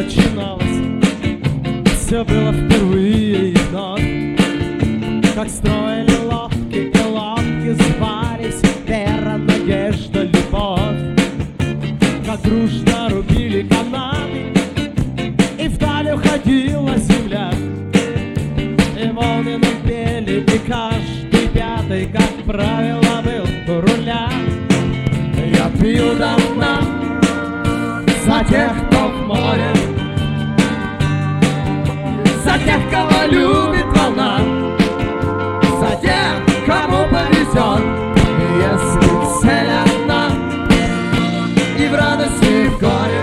начиналось, все было впервые и вновь. Как строили лодки и лодки сбались, вера, надежда, любовь. Как дружно рубили канаты, и вдаль уходила земля. И волны нам пели, и каждый пятый, как правило, был у руля. Я пью до дна за тех, кто в море, за тех, кого любит волна, за тех, кому повезет. Если цель одна, и в радости, и в горе,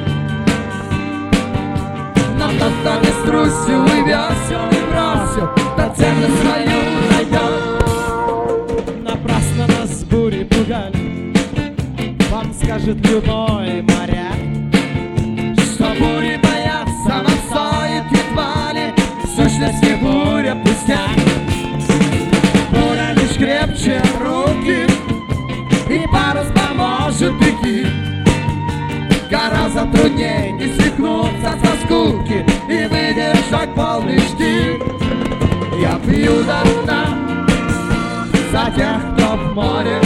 но тот, кто не струсил и весел, и бросил, тот ценность свою найдет. Напрасно нас бури пугали, вам скажет любой моряк, что бури боятся, но стоит едва ли, в сущности буря пустяк. Буря лишь крепче руки, и парус поможет идти. Гораздо труднее не свихнуться со скуки и выдержать полный штиль. Я пью до дна за тех, кто в море,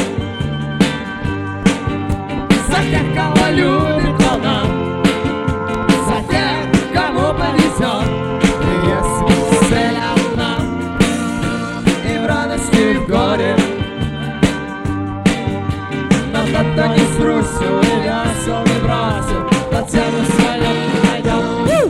за тех, кого любит волна, за тех, кому повезет. Если цель одна, и в радости, и в горе, но тот, кто не струсил и весел, не бросил, тот цену свою найдет.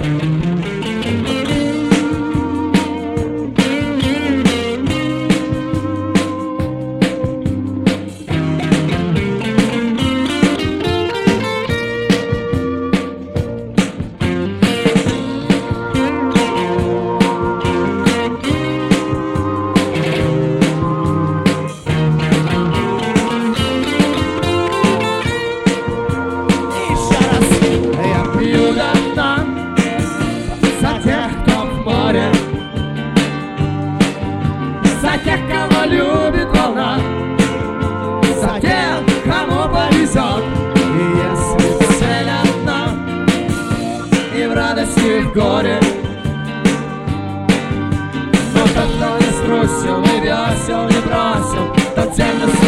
За тех, кого любит волна, за тех, кому повезет. И если цель одна, и в радости, и в горе, но тот, кто не струсил, не весел, не бросил, тот ценность